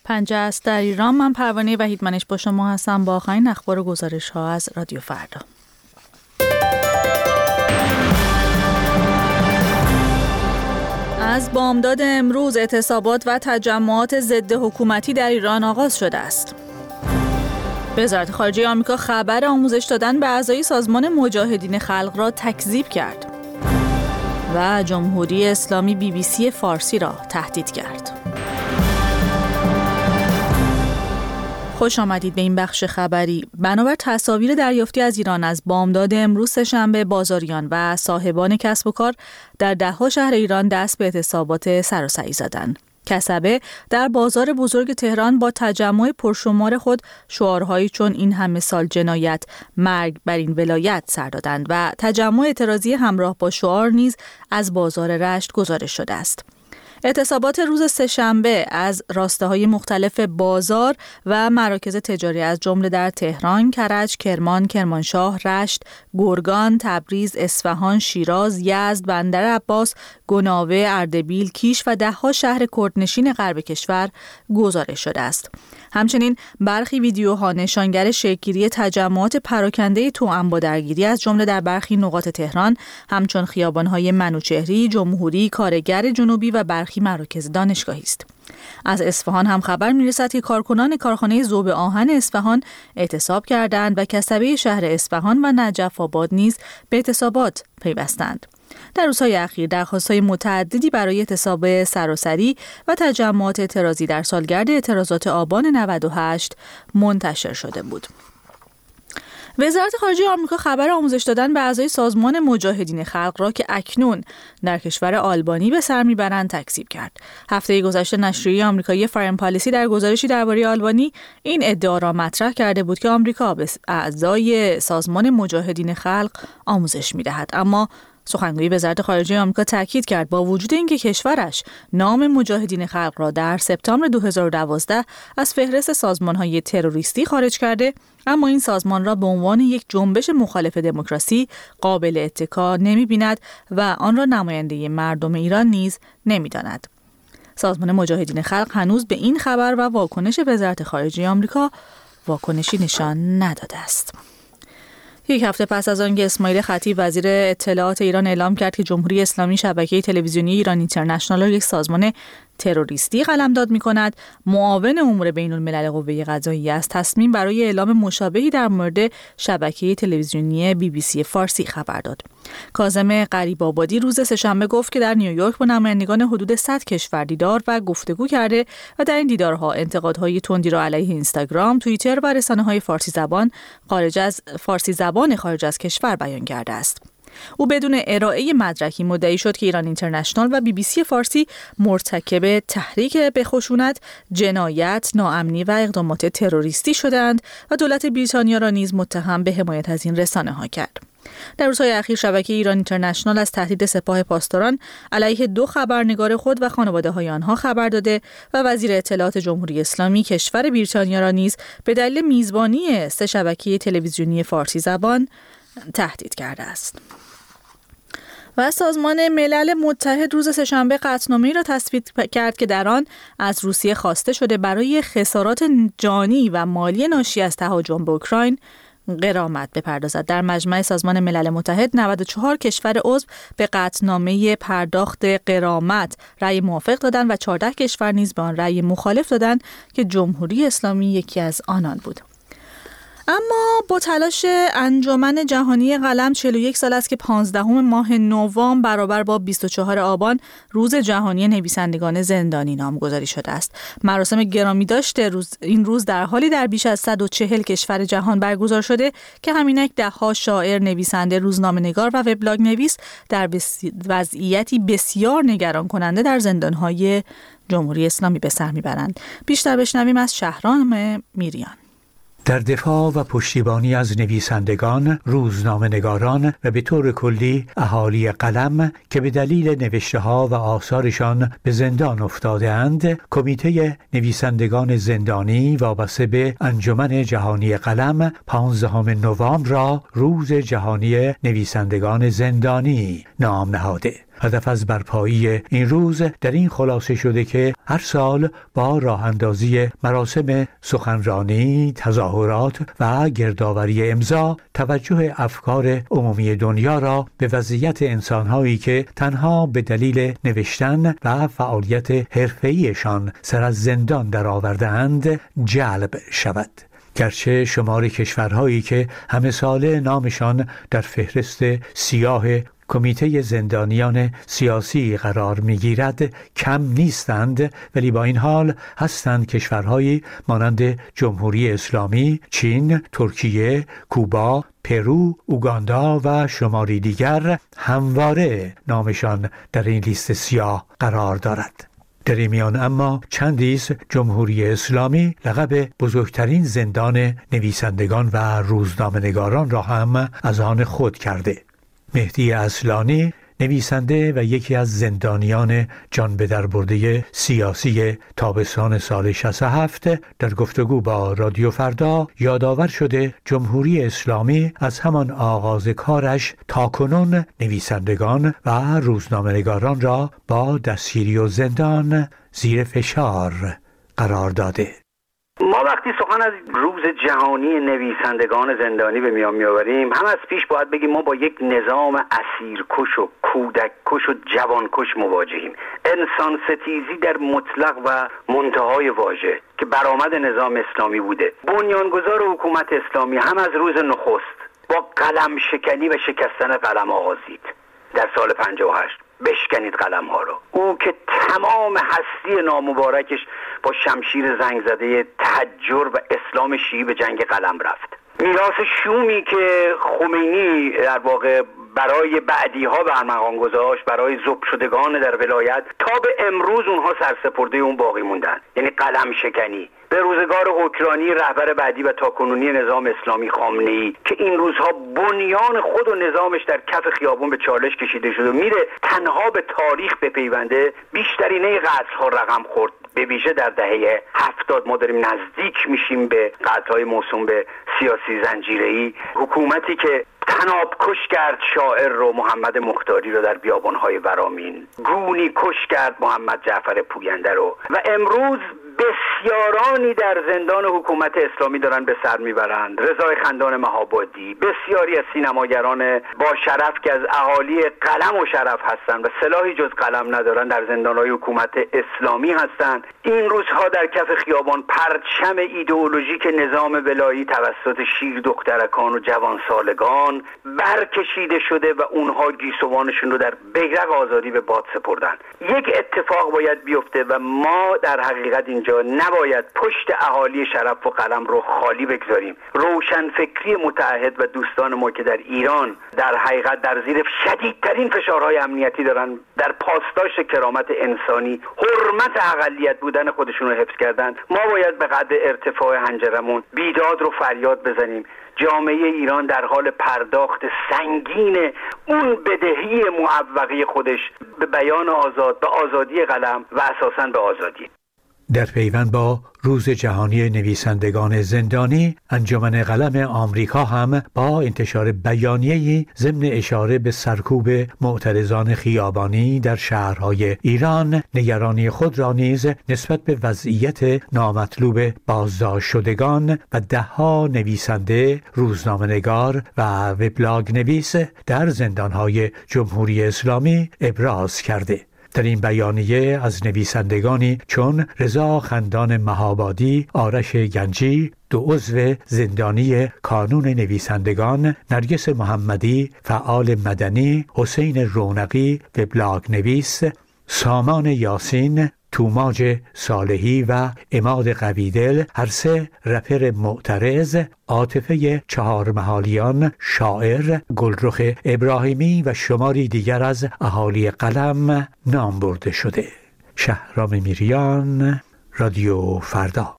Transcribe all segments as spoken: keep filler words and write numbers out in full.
پنجه است در ایران. من پروانه وحیدمنش با شما هستم با آخرین اخبار و گزارش ها از رادیو فردا. از بامداد امروز اعتصابات و تجمعات ضد حکومتی در ایران آغاز شده است. وزارت خارجه آمریکا خبر آموزش دادن به اعضای سازمان مجاهدین خلق را تکذیب کرد و جمهوری اسلامی بی بی سی فارسی را تهدید کرد. خوش آمدید به این بخش خبری. بنابر تصاویر دریافتی از ایران از بامداد امروز سه‌شنبه، بازاریان و صاحبان کسب و کار در ده‌ها شهر ایران دست به اعتصابات سراسری زدند. کسبه در بازار بزرگ تهران با تجمع پرشمار خود شعارهایی چون این همه سال جنایت، مرگ بر این ولایت سر دادند و تجمع اعتراضی همراه با شعار نیز از بازار رشت گزارش شده است. اعتصابات روز سه‌شنبه از راسته‌های مختلف بازار و مراکز تجاری از جمله در تهران، کرج، کرمان، کرمانشاه، رشت، گرگان، تبریز، اصفهان، شیراز، یزد، بندرعباس، گناوه، اردبیل، کیش و ده‌ها شهر کردنشین غرب کشور گزارش شده است. همچنین برخی ویدیوها نشانگر شکل‌گیری تجمعات پراکنده توأم با درگیری از جمله در برخی نقاط تهران همچون خیابان‌های منوچهری، جمهوری، کارگر جنوبی و برخی مراکز دانشگاهی است. از اصفهان هم خبر می‌رسد که کارکنان کارخانه ذوب آهن اصفهان اعتصاب کردند و کسبه شهر اصفهان و نجف آباد نیز به اعتصابات پیوستند. در روزهای اخیر درخواست‌های متعددی برای اعتصاب سراسری و تجمعات اعتراضی در سالگرد اعتراضات آبان نود و هشت منتشر شده بود. وزارت خارجه آمریکا خبر آموزش دادن به اعضای سازمان مجاهدین خلق را که اکنون در کشور آلبانی به سر میبرند تکذیب کرد. هفته گذشته نشریه آمریکایی فارن پالیسی در گزارشی درباره آلبانی این ادعا را مطرح کرده بود که آمریکا به اعضای سازمان مجاهدین خلق آموزش میدهد، اما سخنگوی وزارت خارجه آمریکا تاکید کرد با وجود اینکه کشورش نام مجاهدین خلق را در سپتامبر دو هزار و دوازده از فهرست سازمان‌های تروریستی خارج کرده، اما این سازمان را به عنوان یک جنبش مخالف دموکراسی قابل اتکا نمی‌بیند و آن را نماینده مردم ایران نیز نمی‌داند. سازمان مجاهدین خلق هنوز به این خبر و واکنش وزارت خارجه آمریکا واکنشی نشان نداده است. یک هفته پس از آنکه اسماعیل خطیب وزیر اطلاعات ایران اعلام کرد که جمهوری اسلامی شبکه تلویزیونی ایران اینترنشنال را یک سازمان تروریستی قلمداد می‌کند، معاون امور بین‌الملل قوه قضاییه از تصمیم برای اعلام مشابهی در مورد شبکه تلویزیونی بی بی سی فارسی خبر داد. کاظم غریب‌آبادی روز سه‌شنبه گفت که در نیویورک با نمایندگان حدود صد کشور دیدار و گفتگو کرده و در این دیدارها انتقادهای تندی را علیه اینستاگرام، توییتر و رسانه‌های فارسی زبان خارج از فارسی زبان خارج از کشور بیان کرده است. او بدون ارائه مدرکی مدعی شد که ایران اینترنشنال و بی بی سی فارسی مرتکب تحریک به خشونت، جنایت، ناامنی و اقدامات تروریستی شدند و دولت بریتانیا را نیز متهم به حمایت از این رسانه‌ها کرد. در روزهای اخیر شبکه ایران اینترنشنال از تهدید سپاه پاسداران علیه دو خبرنگار خود و خانواده‌های آنها خبر داده و وزیر اطلاعات جمهوری اسلامی کشور بریتانیا را نیز به دلیل میزبانی سه شبکه تلویزیونی فارسی زبان تهدید کرده است. و سازمان ملل متحد روز سه‌شنبه قطعنامه‌ای را تصویب کرد که در آن از روسیه خواسته شده برای خسارات جانی و مالی ناشی از تهاجم به اوکراین غرامت بپردازد. در مجمع سازمان ملل متحد نود و چهار کشور عضو به قطعنامه پرداخت غرامت رأی موافق دادند و چهارده کشور نیز به آن رأی مخالف دادند که جمهوری اسلامی یکی از آنان بود. اما با تلاش انجمن جهانی قلم چهل و یک سال است که پانزدهم ماه نوامبر برابر با بیست و چهارم آبان روز جهانی نویسندگان زندانی نامگذاری شده است. مراسم گرامی داشته روز این روز در حالی در بیش از صد و چهل کشور جهان برگزار شده که همینک ده‌ها شاعر، نویسنده، روزنامه‌نگار و وبلاگ نویس در بس... وضعیتی بسیار نگران کننده در زندان‌های جمهوری اسلامی به سر میبرند. بیشتر بشنویم از شهرام میریان. در دفاع و پشتیبانی از نویسندگان، روزنامه‌نگاران و به طور کلی اهالی قلم که به دلیل نوشته‌ها و آثارشان به زندان افتاده‌اند، کمیته نویسندگان زندانی وابسته به انجمن جهانی قلم پانزدهم نوامبر را روز جهانی نویسندگان زندانی نام نهاده. هدف از برپایی این روز در این خلاصه شده که هر سال با راه اندازی مراسم سخنرانی، تظاهرات و گردآوری امضا توجه افکار عمومی دنیا را به وضعیت انسان‌هایی که تنها به دلیل نوشتن و فعالیت حرفه‌ایشان سر از زندان درآورده‌اند جلب شود. گرچه شمار کشورهایی که همه ساله نامشان در فهرست سیاه کمیته زندانیان سیاسی قرار می‌گیرد کم نیستند، ولی با این حال هستند کشورهایی مانند جمهوری اسلامی، چین، ترکیه، کوبا، پرو، اوگاندا و شماری دیگر همواره نامشان در این لیست سیاه قرار دارد. در این میان اما چندیز جمهوری اسلامی لقب بزرگترین زندان نویسندگان و روزنامه‌نگاران را هم از آن خود کرده. مهدی اصلانی، نویسنده و یکی از زندانیان جان به در برده سیاسی تابستان سال شصت و هفت، در گفتگو با رادیو فردا یادآور شده جمهوری اسلامی از همان آغاز کارش تاکنون نویسندگان و روزنامه‌نگاران را با دستگیری و زندان زیر فشار قرار داده. ما وقتی سخن از روز جهانی نویسندگان زندانی به میان میآوریم، هم از پیش باید بگیم ما با یک نظام اسیرکش و کودککش و جوانکش مواجهیم. انسان ستیزی در مطلق و منتهای واژه که برآمد نظام اسلامی بوده. بنیانگذار حکومت اسلامی هم از روز نخست با قلم شکنی و شکستن قلم آغازید در سال پنجاه و هشت. بشکنید قلم ها رو. او که تمام هستی نامبارکش با شمشیر زنگ زده تحجر و اسلام شیعی به جنگ قلم رفت. میراث شومی که خمینی در واقع برای بعدی ها برمغان گذاشت، برای ذوب شدگان در ولایت، تا به امروز اونها سرسپرده اون باقی موندن، یعنی قلم شکنی. به روزگار حکرانی رهبر بعدی و تاکنونی نظام اسلامی خامنه‌ای که این روزها بنیان خود و نظامش در کف خیابون به چالش کشیده شده، میره تنها به تاریخ بپیونده، بیشترینه قتل‌ها رقم خورد. به ویژه در دهه هفتاد ما داریم نزدیک میشیم به قتل‌های موسوم به سیاسی زنجیره‌ای. حکومتی که تناب کش کرد شاعر رو، محمد مختاری رو در بیابان‌های ورامین، گونی کش کرد محمد جعفر پوینده رو، و امروز بسیارانی در زندان حکومت اسلامی دارن به سر میبرند. رضای خندان مهابادی، بسیاری از سینماگران با شرف که از اهالی قلم و شرف هستند و سلاحی جز قلم ندارن در زندان‌های حکومت اسلامی هستند. این روزها در کف خیابان پرچم ایدئولوژیک نظام ولایی توسط شیر دخترکان و جوانسالگان برکشیده شده و اونها گیسوانشون رو در بیرق آزادی به باد سپردن. یک اتفاق باید بیفته و ما در حقیقت اینجا نباید پشت اهالی شرف و قلم رو خالی بگذاریم. روشن فکری متعهد و دوستان ما که در ایران در حقیقت در زیر شدیدترین فشارهای امنیتی دارن در پاسداشت کرامت انسانی، حرمت اقلیت بودن خودشون رو حفظ کردن، ما باید به قدر ارتفاع حنجرمون بیداد رو فریاد بزنیم. جامعه ایران در حال پرداخت سنگین اون بدهی معوقه خودش به بیان آزاد، به آزادی قلم و اساساً به آزادی. در پیوند با روز جهانی نویسندگان زندانی، انجمن قلم آمریکا هم با انتشار بیانیه‌ای ضمن اشاره به سرکوب معترضان خیابانی در شهرهای ایران، نگرانی خود را نیز نسبت به وضعیت نامطلوب بازداشت شدگان و ده‌ها نویسنده، روزنامه‌نگار و وبلاگ نویس در زندانهای جمهوری اسلامی ابراز کرده. در این بیانیه از نویسندگانی چون رضا خندان مهابادی، آرش گنجی، دو عضو زندانی کانون نویسندگان، نرگس محمدی، فعال مدنی، حسین رونقی، وبلاگ نویس، سامان یاسین، توماج صالحی و عماد قویدل، هر سه رپر معترض، عاطفه چهارمحالیان، شاعر، گلرخ ابراهیمی و شماری دیگر از اهالی قلم نام برده شده. شهرام میریان، رادیو فردا.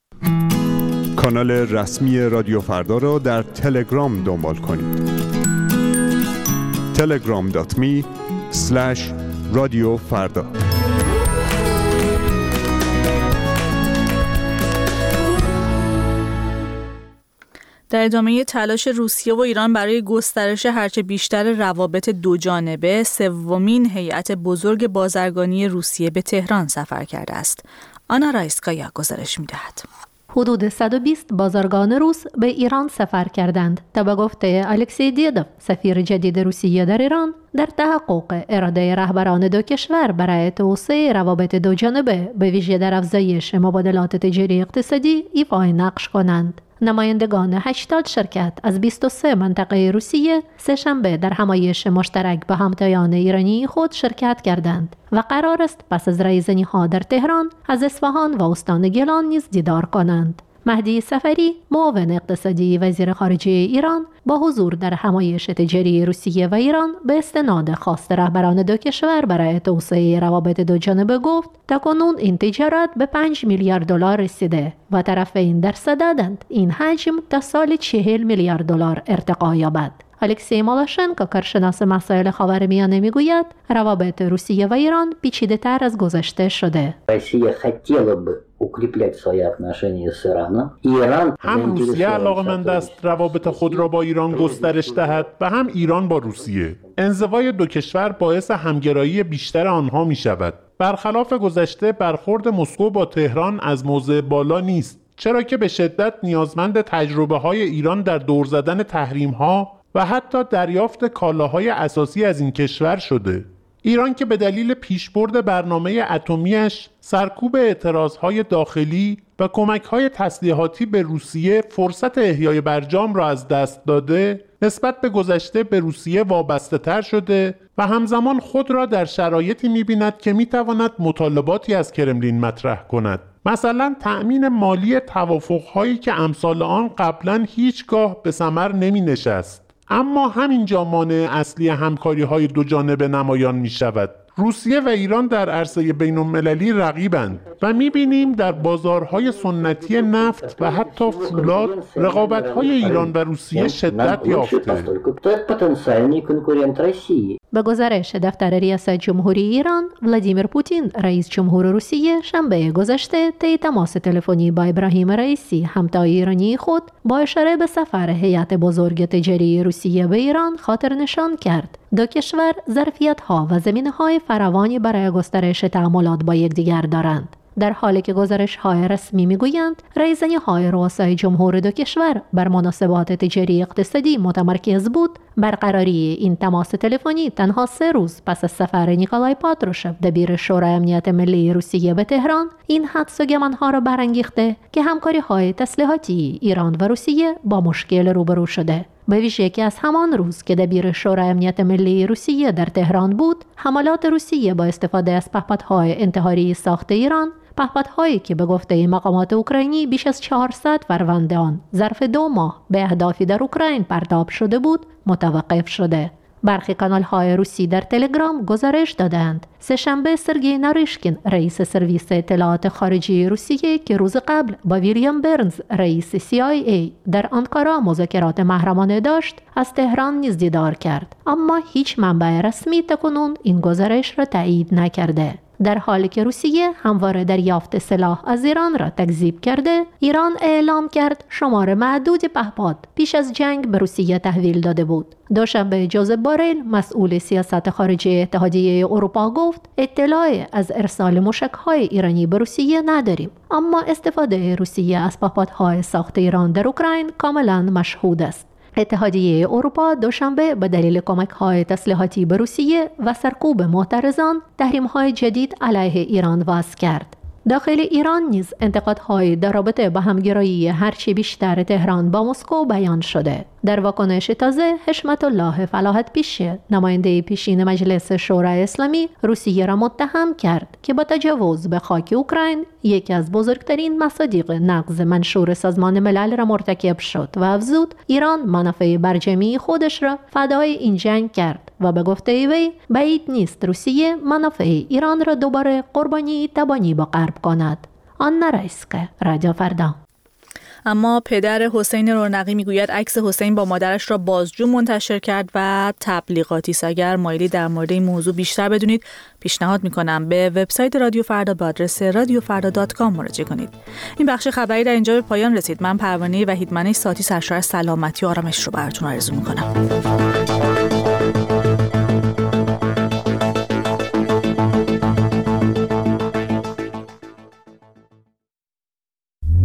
کانال رسمی رادیو فردا را در تلگرام دنبال کنید. تلگرام دات می اسلش رادیو فردا. در در ادامه تلاش روسیه و ایران برای گسترش هرچه بیشتر روابط دوجانبه، سومین هیئت بزرگ بازرگانی روسیه به تهران سفر کرده است. آنا رایسکایا گزارش می‌دهد. حدود صد و بیست بازرگان روس به ایران سفر کردند تا به گفته الکسی دیدوف، سفیر جدید روسیه در ایران، در تحقق اراده رهبران دو کشور برای توسعه روابط دوجانبه به ویژه در افزایش مبادلات تجاری اقتصادی ایفای نقش کنند. نمایندگان هشتاد شرکت از بیست و سه منطقه روسیه سه‌شنبه در همایش مشترک به همتایان ایرانی خود شرکت کردند و قرار است پس از رایزنی ها در تهران از اصفهان و استان گیلان نیز دیدار کنند. مهدی سفری، معاون اقتصادی وزیر خارجه ایران، با حضور در همایش تجاری روسیه و ایران به استناد خواست رهبران دو کشور برای توسعه روابط دوجانبه گفت تاکنون این تجارت به پنج میلیارد دلار رسیده و طرفین در صددند این حجم تا سال چهل میلیارد دلار ارتقا یابد. الکسی مالاشنکو، کارشناس مسائل خاورمیانه، میگوید روابط روسیه و ایران پیچیده‌تر از گذشته شده. روسیه хотела бы укреплять свои отношения с Ираном. ایران هم روسیه علاقه‌مند است روابط خود را با ایران گسترش دهد و هم ایران با روسیه. انزوای دو کشور باعث همگرایی بیشتر آنها می شود. برخلاف گذشته، برخورد مسکو با تهران از موضع بالا نیست، چرا که به شدت نیازمند تجربه های ایران در دور زدن تحریم ها و حتی دریافت کالاهای اساسی از این کشور شده. ایران که به دلیل پیشبرد برنامه اتمیش، سرکوب اعتراضهای داخلی و کمک‌های تسلیحاتی به روسیه فرصت احیای برجام را از دست داده، نسبت به گذشته به روسیه وابسته‌تر شده و همزمان خود را در شرایطی می‌بیند که می‌تواند مطالباتی از کرملین مطرح کند. مثلا تأمین مالی توافق‌هایی که امثال آن قبلاً هیچگاه به ثمر نمی‌نشست. اما همینجا مانع اصلی همکاری‌های دو جانبه نمایان می‌شود. روسیه و ایران در عرصه بین‌المللی رقیبند و می‌بینیم در بازارهای سنتی نفت و حتی فولاد رقابت‌های ایران و روسیه شدت یافته. به گزارش دفتر ریاست جمهوری ایران، ولادیمیر پوتین، رئیس جمهور روسیه، شنبه گذشته طی تماس تلفنی با ابراهیم رئیسی، همتای ایرانی خود، با اشاره به سفر هیئت بزرگ تجاری روسیه به ایران خاطر نشان کرد دو کشور ظرفیت‌ها و زمینه‌های فراوانی برای گسترش تعاملات با یکدیگر دارند. در حالی که گزارش‌های رسمی می‌گویند رایزنی‌های رؤسای جمهور دو کشور بر مناسبات تجاری اقتصادی متمرکز بود، برقراری این تماس تلفنی تنها سه روز پس از سفر نیکولای پاتروشف، دبیر شورای امنیت ملی روسیه به تهران، این حدس و گمان‌ها را برانگیخته که همکاری‌های تسلیحاتی ایران و روسیه با مشکل روبرو شده. به ویژه که از همان روز که دبیر شورای امنیت ملی روسیه در تهران بود، حملات روسیه با استفاده از پهپادهای انتحاری ساخت ایران، پهپادهایی که به گفته مقامات اوکراینی بیش از چهارصد فروند آن ظرف دو ماه به اهدافی در اوکراین پرتاب شده بود، متوقف شده. برخی کانال‌های روسی در تلگرام گزارش دادند سه‌شنبه سرگئی ناریشکین، رئیس سرویس اطلاعات خارجی روسیه که روز قبل با ویلیام برنز، رئیس سی آی ای، در آنکارا مذاکرات محرمانه داشت، از تهران نیز دیدار کرد، اما هیچ منبع رسمی تاکنون این گزارش را تایید نکرده. در حالی که روسیه همواره دریافت سلاح از ایران را تکذیب کرده، ایران اعلام کرد شمار معدود پهپاد پیش از جنگ به روسیه تحویل داده بود. دوشنبه جوزف بوریل، مسئول سیاست خارجی اتحادیه اروپا، گفت اطلاعی از ارسال موشک‌های ایرانی به روسیه نداریم، اما استفاده روسیه از پهپادهای ساخت ایران در اوکراین کاملا مشهود است. اتحادیه اروپا دوشنبه به دلیل کمک‌های تسلیحاتی به روسیه و سرکوب معترضان تحریم‌های جدید علیه ایران وضع کرد. داخل ایران نیز انتقادهای در رابطه با همگرایی هرچی بیشتر تهران با مسکو بیان شده. در واکنش تازه، حشمت الله فلاحت پیشه، نماینده پیشین مجلس شورای اسلامی، روسیه را متهم کرد که با تجاوز به خاک اوکراین یکی از بزرگترین مصادیق نقض منشور سازمان ملل را مرتکب شد و افزود ایران منافع برجمی خودش را فدای این جنگ کرد و به گفته وی بعید نیست روسیه منافع ایران را دوباره قربانی تبانی با غرب کند. آنا رایسکایا، رادیو فردا. اما پدر حسین رونقی میگوید عکس حسین با مادرش را بازجو منتشر کرد و تبلیغاتی است. اگر مایلی در مورد این موضوع بیشتر بدونید پیشنهاد میکنم به وبسایت رادیو فردا با آدرس رادیو فردا دات کام مراجعه کنید. این بخش خبری در اینجا به پایان رسید. من پروانه وحیدمنش ساعتی سرشار سلامتی و آرامش رو براتون آرزو میکنم.